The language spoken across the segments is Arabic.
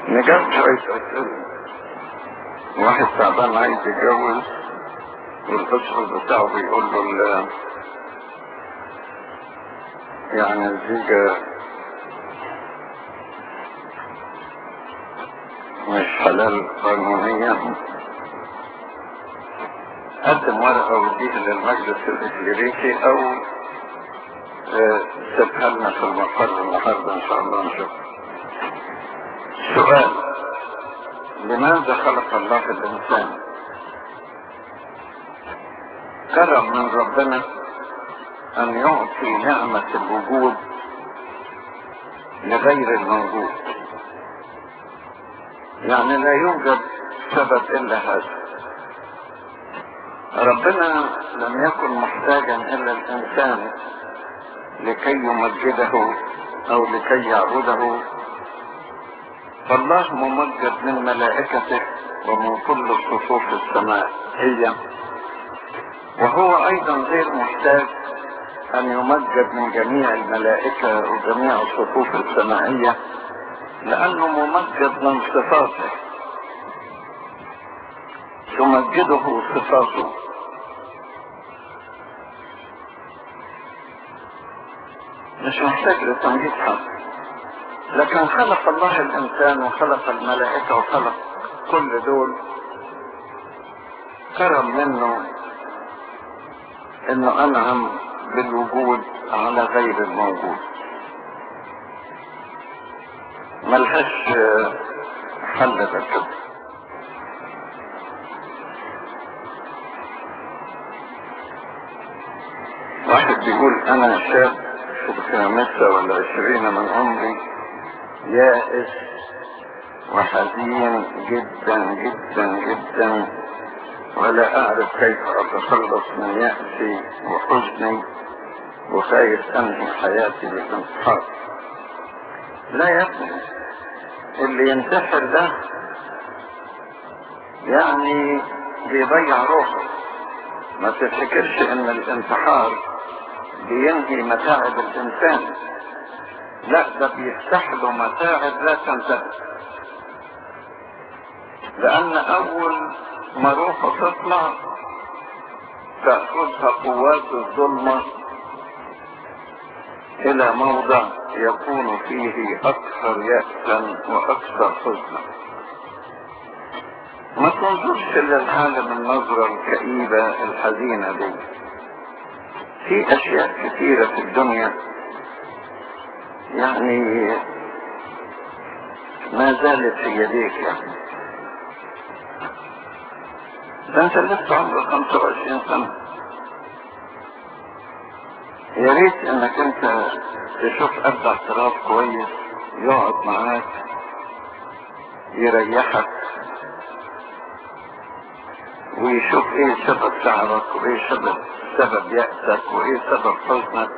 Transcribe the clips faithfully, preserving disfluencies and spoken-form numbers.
نجاوب شوية أسئلة. واحد تعبان عايز يتجوز والأسرة بتاعه بيقول له يعني الزيجة مش حلال قانونيا. قدم ورقة وديها للمجلس الإكليريكي أو سيبها لنا في المقر النهارده إن شاء الله نشوف. سؤال: لماذا خلق الله الإنسان؟ كرم من ربنا أن يعطي نعمة الوجود لغير الموجود، يعني لا يوجد سبب إلا هذا. ربنا لم يكن محتاجا إلا الإنسان لكي يمجده أو لكي يعبده، فالله ممجد من ملائكته ومن كل صفوف السمائية، وهو أيضا غير محتاج أن يمجد من جميع الملائكة وجميع الصفوف السمائية، لأنه ممجد من صفاته، تمجده صفاته. مش محتاج لتمجيد حد. لكن خلق الله الإنسان وخلق الملائكة وخلق كل دول، كرم منه انه انعم بالوجود على غير الموجود. ملهاش حل ده كده. واحد بيقول انا شاب في الخامسة والعشرين من عمري، يائس وحزين جدا جدا جدا، ولا اعرف كيف اتخلص من يأسي وحزني، وخايف انهي حياتي بالانتحار. لا يا ابني، اللي ينتحر ده يعني بيضيع روحه. ما تفتكرش ان الانتحار بينهي متاعب الانسان، لا، ده بيفتح له متاعب لا تنتهي. لان اول ما روحه تطلع تأخذها قوات الظلمة الى موضع يكون فيه اكثر يأسا واكثر حزنا. ما تنظرش للعالم النظرة الكئيبة الحزينة دي. في اشياء كثيرة في الدنيا يعني ما زالت في يديك. يعني ده انت لسه عمرك خمسة وعشرين سنة، يا ريت انك انت تشوف قد اعتراف كويس يقعد معاك يريحك ويشوف ايه سبب تعبك وايه سبب سبب يأسك وايه سبب حزنك،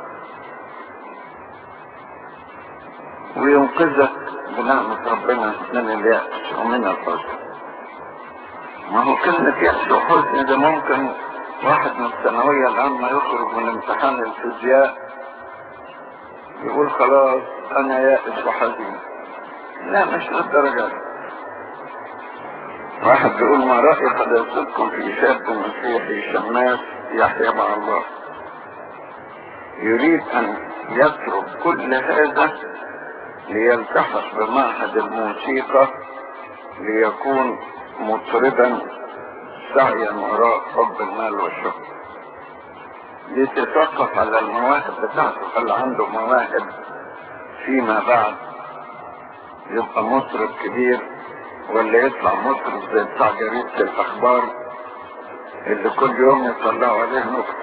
وينقذك بنعمة ربنا من اليأس ومن الحزن. ما هو كلمة يأس وحزن ده ممكن واحد من الثانوية العامة يخرج من امتحان الفيزياء يقول خلاص انا يائس وحزين. لا، مش للدرجة دي. واحد بيقول ما رأي حضرتكم في شاب مسيحي شماس يحيى مع الله، يريد ان يترك كل هذا ليلتحق بمعهد الموسيقى ليكون مطربا سعيا وراء حب المال والشهرة، ليتثقف على المواهب بتاعته، هل عنده مواهب فيما بعد يبقى مطرب كبير، ولا يطلع مطرب زي بتاع جريدة الاخبار اللي كل يوم يطلعوا عليه نكت.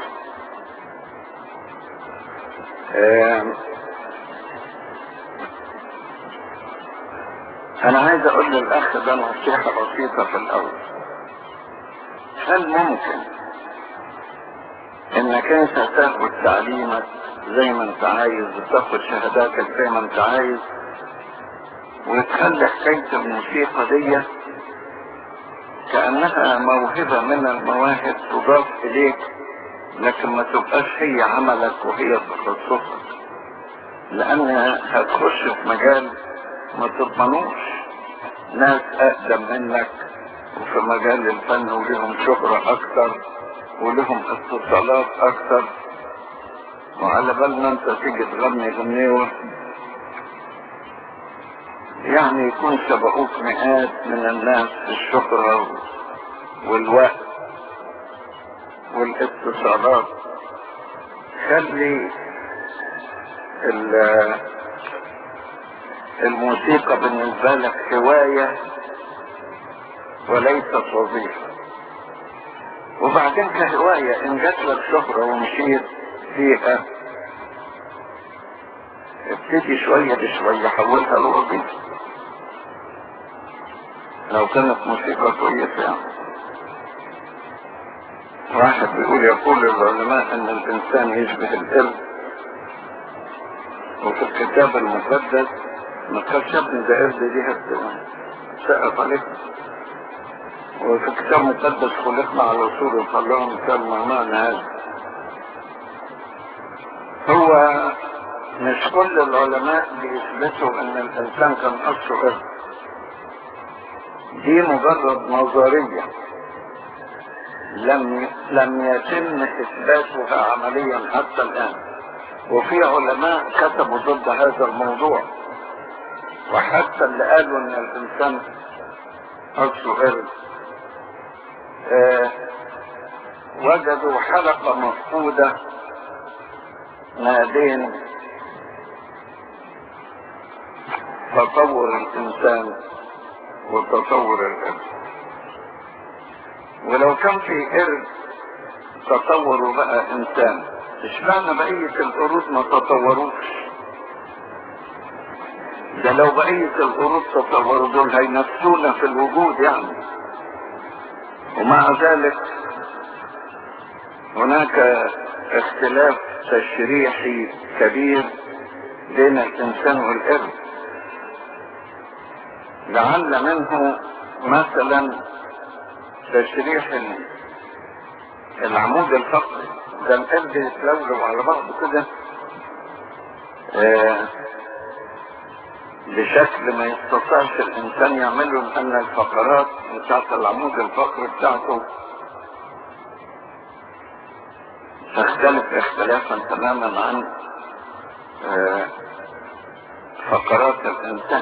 انا عايز اقول للاخ ده نصيحة بسيطة في الاول. هل ممكن انك انت تاخد تعليمك زي ما انت عايز وتاخد شهاداتك زي ما انت عايز وتخلي حكاية الموسيقى دي كأنها موهبة من المواهب تضاف اليك، لكن ما تبقاش هي عملك وهي تخصصك، لان هتخش في مجال ما تضمنوش. ناس اقدم منك وفي مجال الفن ولهم شهرة اكتر ولهم اتصالات اكتر، وعلى بال ما انت تيجي تغني غنيوة يعني يكون سبقوك مئات من الناس في الشهرة والوقت والاتصالات. خلي الموسيقى بالنسبة لك هواية وليست وظيفة. وبعدين كهواية ان جات لك شهرة ومشيت فيها ابتدي شوية بشوية حولها لوظيفة لو كانت موسيقى كويسة يعني. واحد بيقول يقول العلماء ان الانسان يشبه القرد، وفي الكتاب المقدس ما قالش ابن ده قرد دي هتسقف عليك، وفي الكتاب المقدس خلقنا على صورة الله مثال ما معنى هذا. هو مش كل العلماء بيثبتوا ان الانسان كان اصله قرد، دي مجرد نظرية لم لم يتم اثباتها عمليا حتى الان، وفي علماء كتبوا ضد هذا الموضوع، وحتى اللي قالوا ان الانسان اصله قرد آه وجدوا حلقة مفقودة ما بين تطور الانسان وتطور القرد. ولو كان في قرد تطور بقى انسان، اشمعنى بقية القرود ما تطوروش؟ ده لو بقية القرود تطوروا دول هينافسونا في الوجود يعني. ومع ذلك هناك اختلاف تشريحي كبير بين الانسان والقرد، لعل منه مثلا تشريح العمود الفقري، ده القرد يتلولو على بعض كده آه بشكل ما يستطيعش الانسان يعمله، لان الفقرات بتاعت العمود الفقري بتاعته تختلف اختلافا تماما عن آه فقرات الانسان.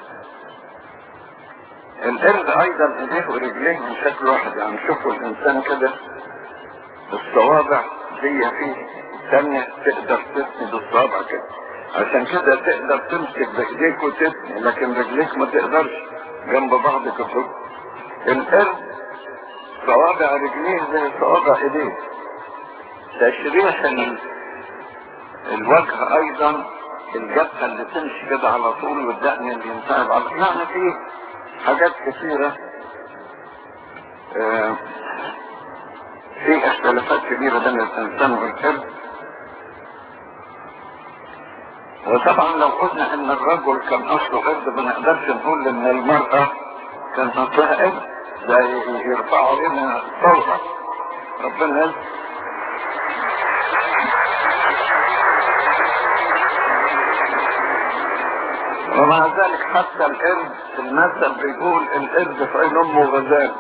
القرد ايضا ايديه ورجليه من شكل واحد، يعني شوفوا الانسان كده الصوابع دي فيه ثانية تقدر تثني بالصوابع كده، عشان كده تقدر تمسك بايديك وتثني، لكن رجليك ما تقدرش جنب بعض كده. القرد صوابع رجليه زي صوابع ايديه. تشريح الوجه ايضا الجبهة اللي تمشي كده على طول والدقن اللي ينتهب على، يعني فيه حاجات كثيرة آه في اختلافات كبيرة بين الانسان والقرد. وطبعا لو قلنا ان الرجل كان اصله قرد ما نقدرش نقول ان المرأة كان اصلها قرد، ده يرفعوا علينا ثورة. ربنا يلزم. ومع ذلك حتى القرد المثل بيقول القرد في عين امه غزال.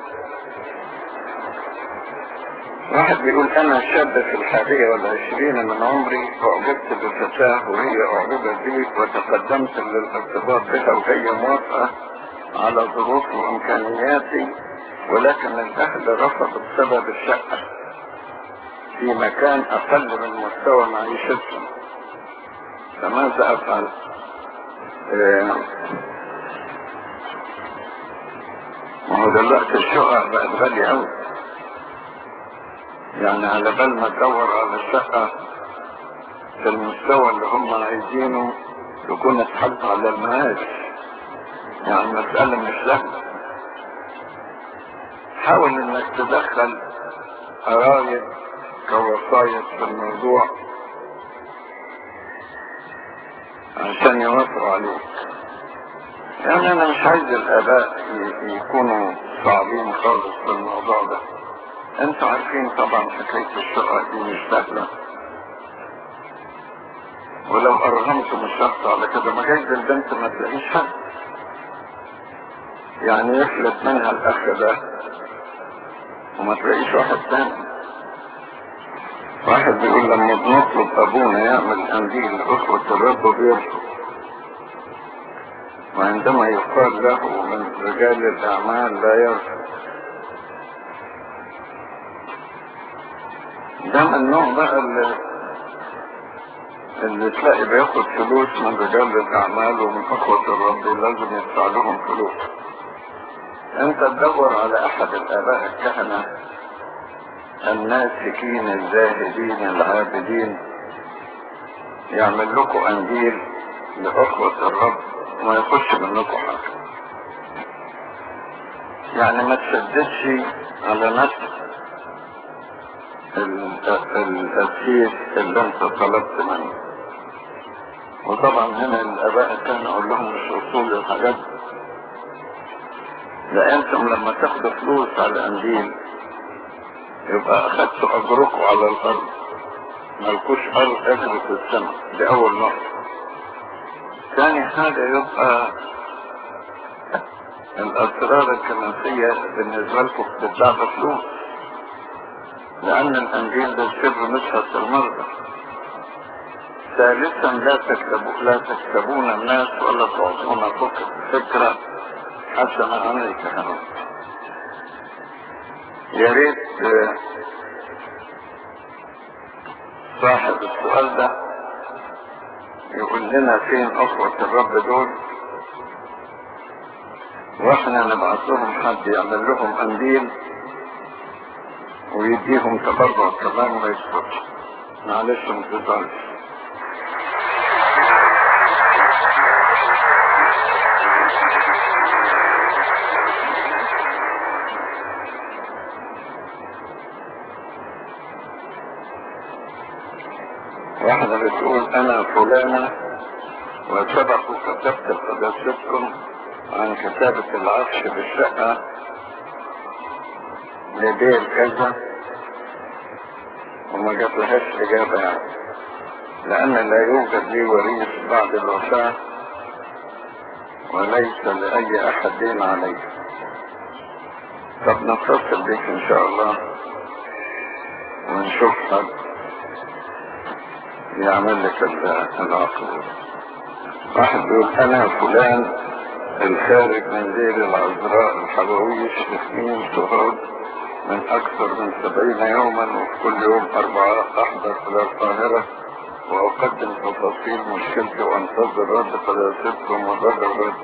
واحد بيقول انا شاب في الحادية والعشرين من عمري، اعجبت بفتاة وهي اعجبت بي، وتقدمت للارتباط بها وهي موافقة على ظروفي وامكانياتي، ولكن الاهل رفضوا بسبب الشقة في مكان اقل من مستوى معيشتهم، فماذا افعل؟ اه ما هو دلوقتي الشقق بقت غالية اوي، يعني على بال ما تدور على الشقة في المستوى اللي هم عايزينه تكون اتحط على المعاش، يعني المسألة مش سهلة. حاول انك تدخل قرايب كوسايط في الموضوع عشان يوافقوا عليك. يعني انا مش عايز الاباء يكونوا صعبين خالص في الموضوع ده. انتوا عارفين طبعا حكاية الشقة دي مش سهلة، ولو ارغمتم الشخص على كده ما جايز البنت ما تلاقيش حد. يعني يفلت منها الاخ ده وما تلاقيش واحد تاني. واحد بيقول لما بنطلب ابونا يعمل قنديل اخوة الرب بيرفض، وعندما يقال له من رجال الاعمال لا يرفض. ده من النوع بقى اللي, اللي تلاقي بياخد فلوس من رجال الاعمال ومن اخوة الرب لازم يدفع لهم فلوس. انت تدور على احد الاباء الكهنة الناسكين الزاهدين العابدين يعمل لكم قنديل لاخوة الرب وما يخش منكم حاجة. يعني ما تشددش على نفس التأسيس اللي انت طلبت منه. وطبعا هنا الاباء كانوا اقول لهم مش اصول الحاجات، لانتم لما تاخدوا فلوس على قنديل يبقى اخدتوا اجركم على الارض، مالكوش ارض اجر في السماء. دي اول نقطة. ثاني حاجة يبقى الاسرار الكنسية بالنسبة لكم بتدفع بفلوس، لان الانجيل ده سر مسحة المرضى. ثالثا لا تكتبوا لا تكتبون الناس ولا تعطون فكرة حسنة عن الكهنوت. يا ريت صاحب السؤال ده يقول لنا فين اخوة الرب دول، واحنا نبعث لهم حد يعمل لهم قنديل ويديهم تبرع كمان وما يسكتش. معلش ما تزعلش. واحدة بتقول انا فلانة وسبق وكتبت لقداستكم عن كتابة العفش بالشقة لدير كذا وما جات لهاش اجابة، يعني لان لا يوجد لي وريث بعد الوفاة وليس لاي احد دين علي. طب نتصل بيك ان شاء الله ونشوف حد يعمل لك العقل. واحد بيقول انا فلان الخارج من دير العذراء الحبويش في سنين شهود من اكثر من سبعين يوما، وفي كل يوم اربعة احضر الى القاهرة واقدم تفاصيل مشكلتي وانتظر رد قداستكم وضرب الرد.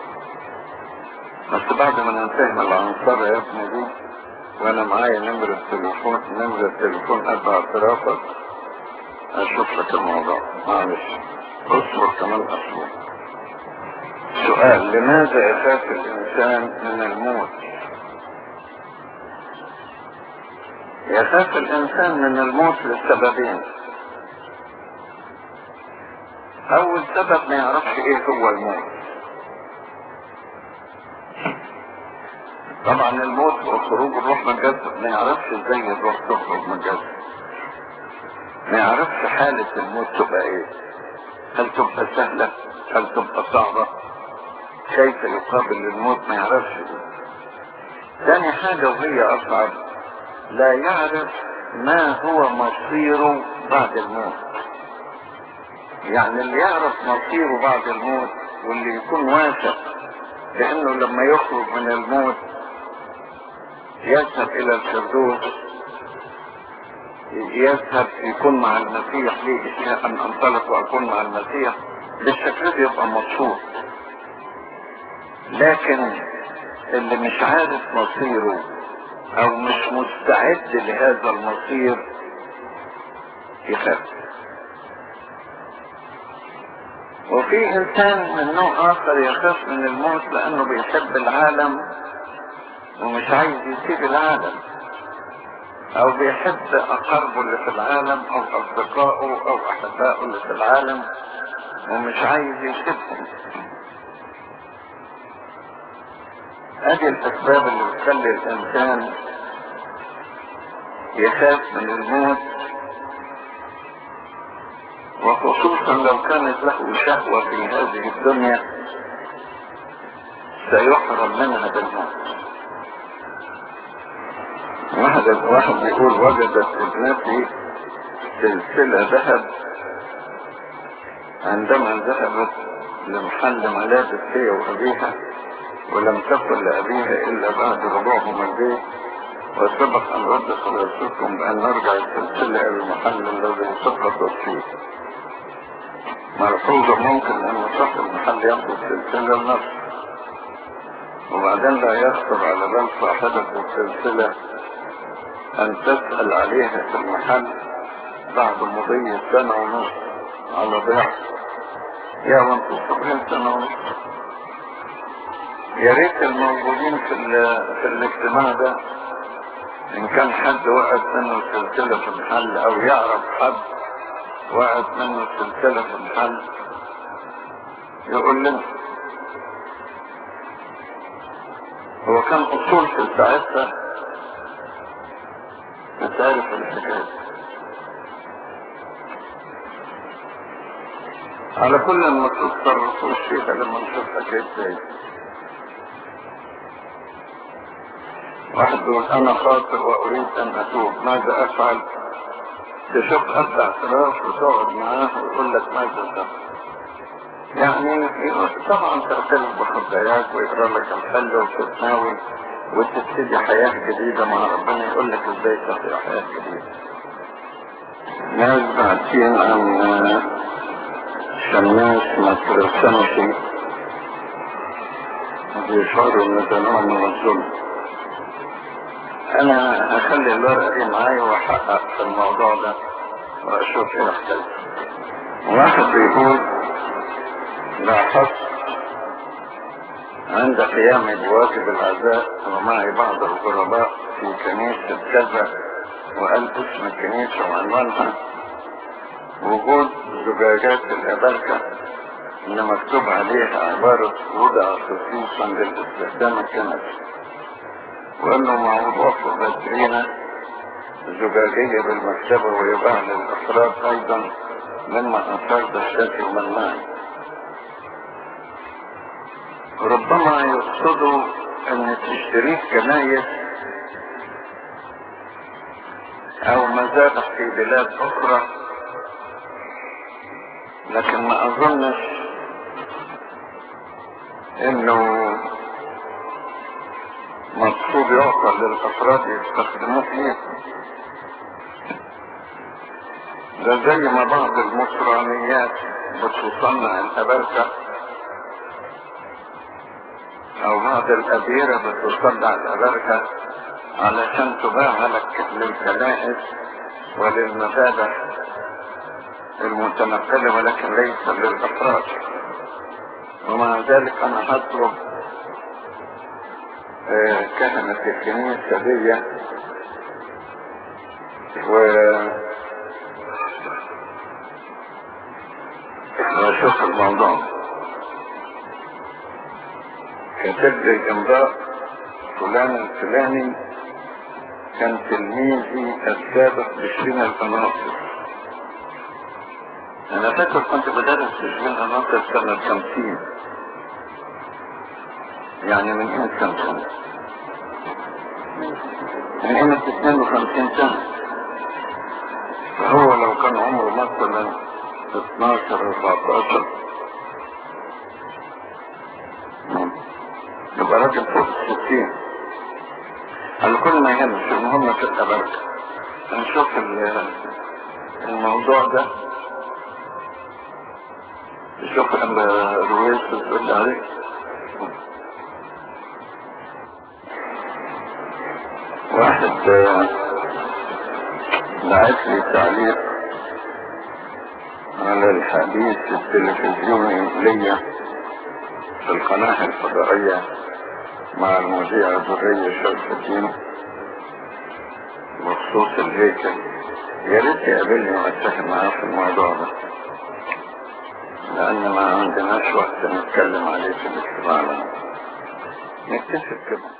بس بعد ما ننتهي من العنصر يا ابني دي وانا معايا نمرة تليفون نمرة تليفون ابع اعترافك اشوف لك الموضوع. معلش اصبر كمان اصبر. سؤال: لماذا يخاف الانسان من الموت؟ يخاف الانسان من الموت لسببين. اول سبب ما يعرفش ايه هو الموت. طبعا الموت وخروج الروح من الجسد ما يعرفش ازاي الروح تخرج من الجسد، ما يعرفش حالة الموت تبقى ايه، هل تبقى سهلة هل تبقى صعبة، كيف يقابل الموت ما يعرفش. ثاني حاجة وهي اصعب، لا يعرف ما هو مصيره بعد الموت. يعني اللي يعرف مصيره بعد الموت واللي يكون واثق لانه لما يخرج من الموت يذهب الى الفردوس، يذهب يكون مع المسيح. ليه ان انطلق واكون مع المسيح؟ بالشكل ده يبقى مبسوط. لكن اللي مش عارف مصيره او مش مستعد لهذا المصير يخاف. وفي انسان من نوع اخر يخاف من الموت لانه بيحب العالم ومش عايز يسيب العالم، او بيحب اقاربه اللي في العالم او اصدقائه او احبائه اللي في العالم ومش عايز يسيبهم. ادي الاسباب اللي بتخلي الانسان يخاف من الموت، وخصوصا لو كانت له شهوة في هذه الدنيا سيحرم منها بالموت. واحد واحد بيقول وجدت ابنتي سلسلة ذهب عندما ذهبت لمحل ملابس هي وأبيها، ولم تكن لأبيها إلا بعد رجوعهم البيت، وسبق أن رد حضرتكم بأن نرجع السلسلة إلى المحل الذي سقطت فيه. ملحوظة ممكن أن صاحب المحل ياخد السلسلة لنفسه، وبعدين لا يخطر على بال صاحبة السلسلة أن تسأل عليها في المحل بعد مضي سنة ونصف على ضعف. يا وانتم صبرين سنة ونصف. يا ريت الموجودين في, في الاجتماع ده إن كان حد وقعت منه السلسلة في المحل أو يعرف حد وقعت منه السلسلة في المحل يقول لنا. هو كان أصول في ساعتها تعرف الحكاية. على كل ما تتصرفوا فيها لما نشوف حكاية زي واحد يقول أنا خاطئ وأريد أن أتوب، ماذا أفعل؟ تشوف أب اعتراف وتقعد معاه ويقول لك ماذا تفعل. يعني طبعا تعترف بخطاياك ويقرأ لك الحل وتتناول وتبتدي حياة جديدة مع ربنا، يقول لك ازاي تبتدي حياة جديدة. ناس بعتين عن شماس مترسمشي بيشعروا ان ده نوع من الظلم. انا هخلي الورقة دي معايا واحقق في الموضوع ده واشوف ايه حكايته. واحد بيقول لاحظت عند قيامي بواجب العزاء ومعي بعض الغرباء في كنيسة كذا، وقال اسم الكنيسة وعنوانها، وجود زجاجات الأبركة اللي مكتوب عليها عبارة وضع خصوصا للاستخدام الكنسي، وانه مع وضوح باترينا زجاجية بالمكتبة ويباع للأفراد ايضا مما اثار دهشتي ومن معي. ربما يقصدوا ان تشتريه كنايس او مذابح في بلاد اخرى، لكن ما اظنش انه مقصود يعقل للافراد يستخدموه فيه. ده زي ما بعض المصرانيات بتصنع الابركة او بعض الابيرة بتصنع الابركة علشان تباع للكنائس وللمذابح المتنقلة ولكن ليس للافراد. ومع ذلك انا هطلب آه كهنة الكنيسة دي و واشوف الموضوع. كتب لي الامضاء فلان الفلاني كان تلميذي السابق بشرين القناصر. انا فاكر كنت بدرس بشرين القناصر سنة خمسين، يعني من قيمة كم سنة؟ من قيمة اثنين وخمسين سنة. فهو لو كان عمره مثلا اثناشر اربعتاشر يبقى راجل فوق الستين. على كل ما يهمش، المهم في الأبركة. هنشوف الموضوع ده، نشوف أما رويس تقول عليه. واحد بعت لي تعليق على الحديث التلفزيوني ليا في القناة الفضائية مع المذيعة ذرية شرف الدين بخصوص الهيكل. يا ريت يقابلني واتفق معاه في الموضوع ده، لأن ما عندناش وقت نتكلم عليه في الاجتماع. نكتشف كده.